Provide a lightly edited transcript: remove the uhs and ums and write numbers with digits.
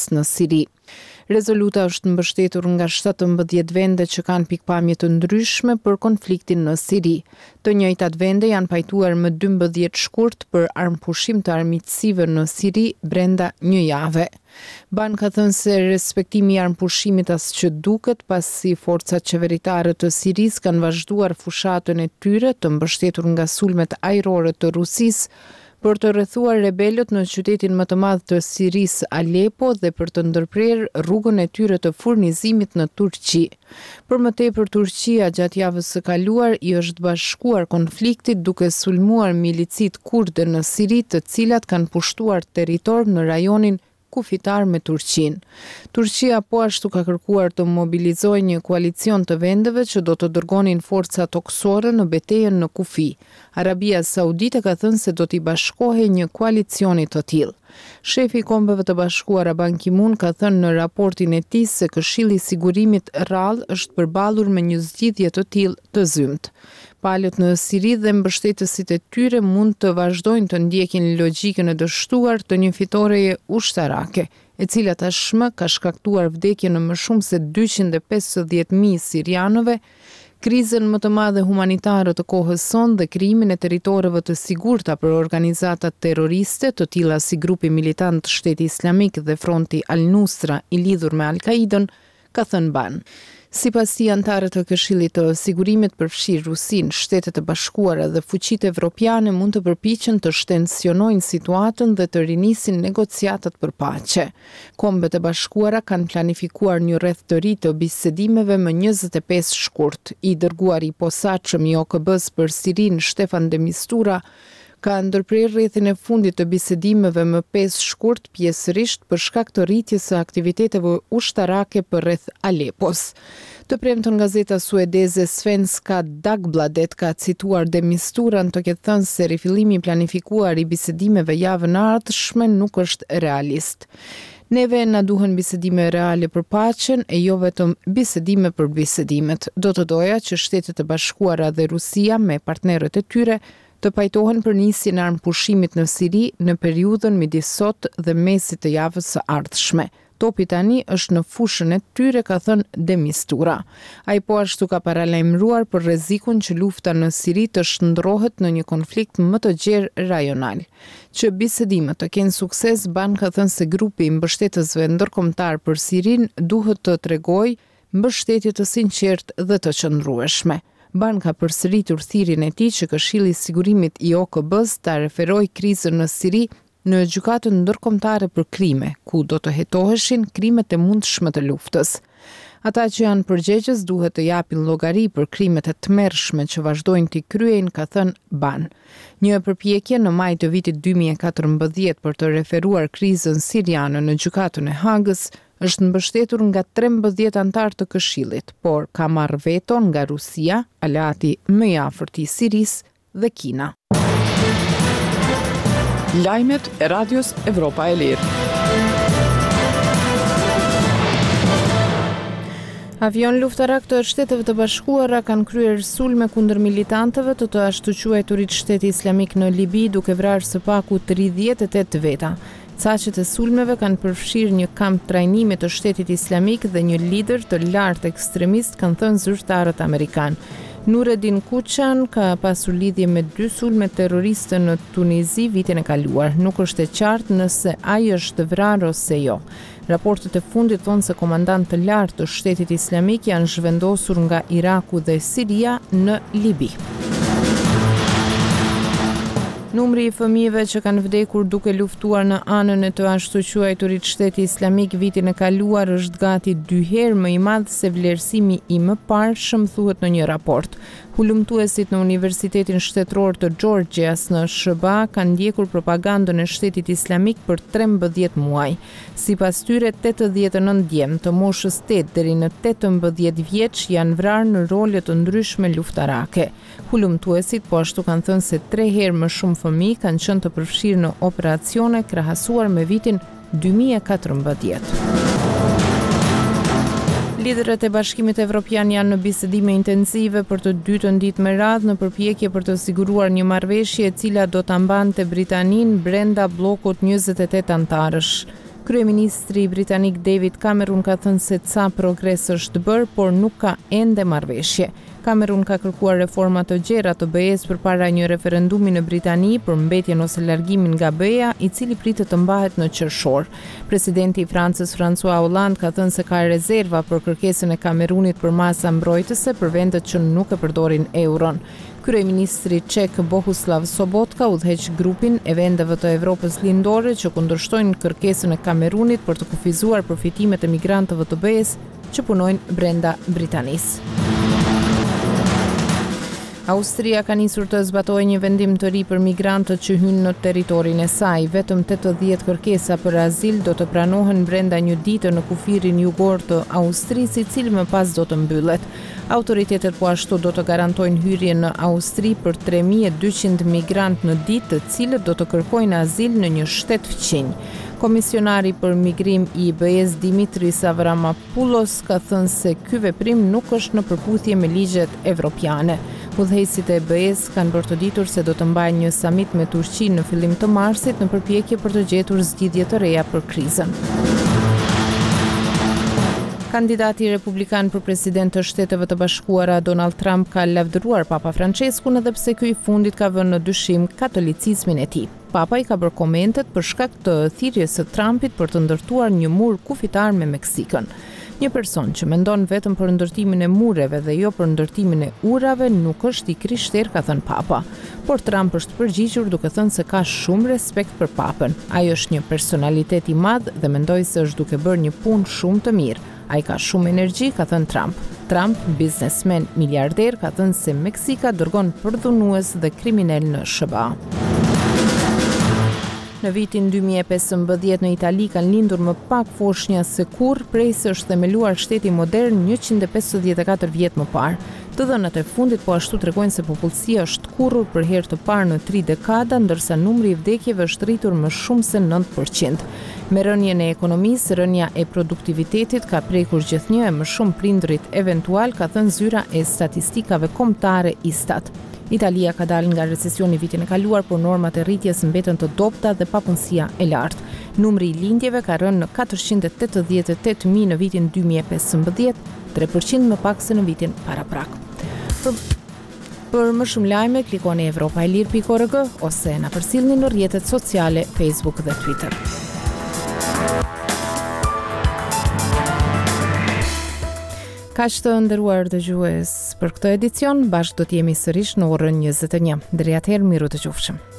në Siri. Rezoluta është mbështetur nga 17 vende që kanë pikpamje të ndryshme për konfliktin në Siri. Të njëjtat vende janë pajtuar më 12 shkurt për armëpushim të armiqësive në Siri brenda një jave. Ban ka thënë se respektimi i armëpushimit as që duket pasi forcat qeveritare të Siris kanë vazhduar fushatën e tyre të mbështetur nga sulmet ajrore të Rusisë për të rrethuar rebelët në qytetin më të madh të Sirisë, Alepo, dhe për të ndërprerë rrugën e tyre të furnizimit në Turqi. Për më tepër, Turqia gjatë javës së kaluar i është bashkuar konfliktit duke sulmuar milicit kurde në Siri, të cilat kanë pushtuar territor në rajonin kufitar me Turqinë. Turqia po ashtu ka kërkuar të mobilizojë një koalicion të vendeve që do të dërgonin forca toksore në betejën në Kufi. Arabia Saudite ka thënë se do t'i bashkohej një koalicioni të tillë. Shefi i Kombeve të Bashkuara Ban Ki-moon ka thënë në raportin e tij se Këshilli i Sigurimit rrallë është përballur me një zgjidhje të tillë të zymt. Palët në Siri dhe mbështetësit e tyre mund të vazhdojnë të ndjekin logjikën e dështuar të një fitoreje ushtarake, e cila tashmë ka shkaktuar vdekje në më shumë se 250.000 sirianëve, krizën më të madhe humanitare të kohës sonë dhe krijimin e territoreve të sigurta për organizata terroriste, të tilla si grupi militant Shteti Islamik dhe Fronti Al-Nusra i lidhur me Al-Qaidën, ka thënë Ban. Sipas tij, antarët e Këshillit të Sigurimit përfshirë Rusinë, Shtetet e Bashkuara dhe fuqitë evropiane mund të përpiqen të shtensionojnë situatën dhe të rinisin negociatat për paqe. Kombet e Bashkuara kanë planifikuar një rreth të ri të bisedimeve më 25 shkurt. I dërguari i posaçëm i OKB-s për Sirinë, Stefan de Mistura, ka ndërprer rrethin e fundit të bisedimeve më 5 shkurt, pjesërisht për shkak të rritjes së aktiviteteve ushtarake përreth Alepos. Të premtën gazeta suedeze Svenska Dagbladet ka cituar de Misturan të ketë thënë se rifillimi planifikuar i bisedimeve javën e ardhshme nuk është realist. Neve na duhen bisedime reale për paqen e jo vetëm bisedime për bisedimet. Do të doja që Shtetet e Bashkuara dhe Rusia me partnerët e tyre të pajtohen për nisjen e armëpushimit në Siri në periudhën midis sot dhe mesit të javës së ardhshme. Topi tani është në fushën e tyre, ka thënë de Mistura. Ai po ashtu ka paralajmëruar për rrezikun që lufta në Siri të shndrohet në një konflikt më të gjerë rajonal. Që bisedimet të kenë sukses, Ban ka thënë se grupi i mbështetësve ndërkombëtar për Sirinë duhet të tregojë mbështetje të sinqertë dhe të qëndrueshme. Ban ka përsëritur thirrjen e tij që Këshilli i Sigurimit i OKB-s ta referojë krizën në Siri në gjykatën ndërkombëtare për krime, ku do të hetoheshin krimet e mundshme të luftës. Ata që janë përgjegjës duhet të japin llogari për krimet e tmerrshme që vazhdojnë t'i kryejnë, ka thënë Ban. Një përpjekje në maj të vitit 2014 për të referuar krizën siriane në gjykatën e Hagës është mbështetur nga 13 antar të Këshillit, por ka marrë veto nga Rusia, aleati më i afërt i Sirisë dhe Kina. Lajmet e Radios Evropa e Lirë. Avion luftarak të Shteteve të Bashkuara kanë kryer sulme kundër militantëve të ashtu quajturit Shteti Islamik në Libi, duke vrarë së paku 38 veta. Saqet e sulmeve kanë përfshirë një kamp trajnimi të Shtetit Islamik dhe një lider të lartë ekstremist, kanë thënë zyrtarët amerikanë. Nureddin Kuçan ka pasur lidhje me 2 sulme terroriste në Tunizi vitin e kaluar. Nuk është e qartë nëse ai është vrarë ose jo. Raportet e fundit thonë se komandantë të lartë të Shtetit Islamik janë zhvendosur nga Iraku dhe Siria në Libi. Numri i fëmijëve që kanë vdekur duke luftuar në anën e të ashtu quajturit Shteti Islamik vitin e kaluar është gati 2 herë më i madh se vlerësimi i mëparshëm, thuhet në një raport. Hulumtuesit në Universitetin Shtetëror të Georgias në SHBA kanë ndjekur propagandën e Shtetit Islamik për 13 muaj. Sipas tyre, 89 djem të moshës 8 deri në 18 vjeç janë vrarë në role të ndryshme luftarake. Hulumtuesit po ashtu kanë thënë se 3 herë më shumë fëmijë kanë qenë të përfshirë në operacione krahasuar me vitin 2014. Liderët e Bashkimit Evropian janë në bisedime intensive për të dytën ditë me radhë në përpjekje për të siguruar një marrëveshje e cila do ta mbante Britaninë brenda bllokut 28 antarësh. Kryeministri britanik David Cameron ka thënë se ca progres është bërë, por nuk ka ende marrëveshje. Cameron ka kërkuar reforma të gjera të BE-s përpara një referendumi në Britani për mbetjen ose largimin nga BE-ja, i cili pritet të mbahet në qershor. Presidenti i Francës François Hollande ka thënë se ka rezerva për kërkesën e Cameronit për masa mbrojtëse për vendet që nuk e përdorin euron. Kryeministri ček Bohuslav Sobotka udhëheq grupin e vendeve të Evropës lindore që kundërshtojnë kërkesën e Cameronit për të kufizuar përfitimet e migrantëve të BE-s që punojnë brenda Britanisë. Austria ka nisur të zbatojë një vendim të ri për migrantët që hynë në territorin e saj. Vetëm 80 kërkesa për azil do të pranohen brenda një dite në kufirin jugor të Austrisë, i cili më pas do të mbyllet. Autoritetet po ashtu do të garantojnë hyrje në Austri për 3200 migrant në ditë, të cilët do të kërkojnë azil në një shtet fqinj. Komisionari për migrim i BE-s Dimitris Avramopoulos ka thënë se ky veprim nuk është në përputhje me ligjet evropiane. Udhëheqësit e BE-s kanë bërë të ditur se do të mbajnë një samit me Turqinë në fillim të marsit në përpjekje për të gjetur zgjidhje të reja për krizën. Kandidati republikan për president të Shteteve të Bashkuara Donald Trump ka lavdëruar Papa Franceskun edhe pse ky i fundit ka vënë në dyshim katolicizmin e tij. Papa i ka bërë komentet për shkak të thirrjes së Trumpit për të ndërtuar një mur kufitar me Meksikën. Një person që mendon vetëm për ndërtimin e mureve dhe jo për ndërtimin e urave nuk është i krishter, ka thënë Papa. Por Trump është përgjigjur duke thënë se ka shumë respekt për Papën. Ai është një personalitet i madh dhe mendoj se është duke bërë një punë shumë të mirë. Ai ka shumë energji, ka thënë Trump. Trump, biznesmen miliarder, ka thënë se Meksika dërgon përdhunues dhe kriminal në SBA. Në vitin 2015 në Itali kanë lindur më pak foshnja se kurrë prej se është themeluar shteti modern 154 vjet më parë. Të dhënat e fundit po ashtu tregojnë se popullsia është kurrur për herë të parë në 3 dekada, ndërsa numri i vdekjeve është rritur më shumë se 9%. Me rënjen e ekonomisë, rënja e produktivitetit ka prekur gjithnjë e më shumë prindrit eventual, ka thënë zyra e statistikave kombëtare Istat. Italia ka dalë nga recesioni vitin e kaluar, por normat e rritjes mbeten të dobta dhe papunësia e lartë. Numri i lindjeve ka rënë në 488.000 në vitin 2015, 3% më pak se në vitin paraprak. Për më shumë lajme, klikoni europaelir.org ose na përcjellni në rrjetet sociale Facebook dhe Twitter. Kaq të nderuar dëgjues, për këtë edicion bashkë do të jemi sërish në orën 21. Deri atëherë, miru të qofshëm.